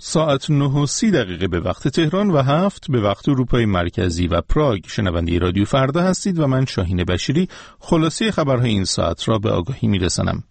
ساعت 9:30 به وقت تهران و 7 به وقت اروپای مرکزی و پراگ. شنونده رادیو فردا هستید و من شاهین بشیری خلاصه خبرهای این ساعت را به آگاهی میرسانم.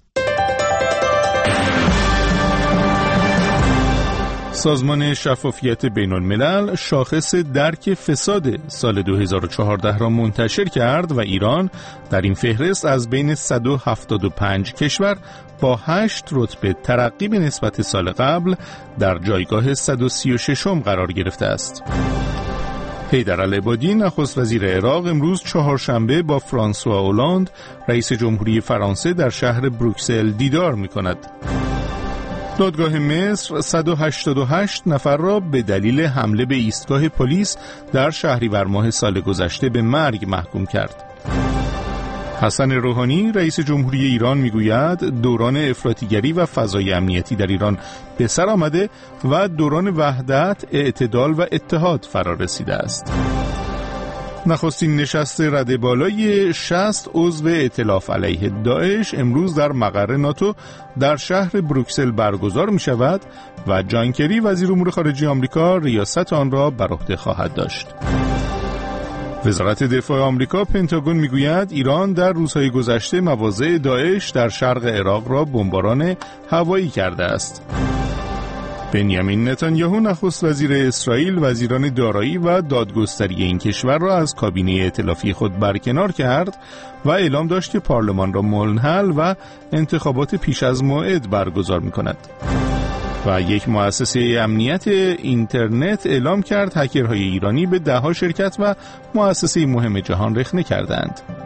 سازمان شفافیت بین الملل شاخص درک فساد سال 2014 را منتشر کرد و ایران در این فهرست از بین 175 کشور با 8 رتبه ترقی به نسبت سال قبل در جایگاه 136 قرار گرفته است. حیدر العبادی نخست وزیر عراق امروز چهارشنبه با فرانسوا اولاند رئیس جمهوری فرانسه در شهر بروکسل دیدار می‌کند. دادگاه مصر 188 نفر را به دلیل حمله به ایستگاه پلیس در شهریور ماه سال گذشته به مرگ محکوم کرد. حسن روحانی رئیس جمهوری ایران میگوید دوران افراطیگری و فضای امنیتی در ایران به سر آمده و دوران وحدت، اعتدال و اتحاد فرا رسیده است. نخستین نشست رده بالای 60 عضو ائتلاف علیه داعش امروز در مقر ناتو در شهر بروکسل برگزار می شود و جان کری وزیر امور خارجه آمریکا ریاست آن را بر عهده خواهد داشت. وزارت دفاع آمریکا پنتاگون میگوید ایران در روزهای گذشته مواضع داعش در شرق عراق را بمباران هوایی کرده است. بنیامین نتانیاهو نخست وزیر اسرائیل وزیران دارایی و دادگستری این کشور را از کابینه ائتلافی خود برکنار کرد و اعلام داشت که پارلمان را منحل و انتخابات پیش از موعد برگزار می‌کند. و یک مؤسسه امنیت اینترنت اعلام کرد هکرهای ایرانی به 10 شرکت و مؤسسه مهم جهان رخنه کردند.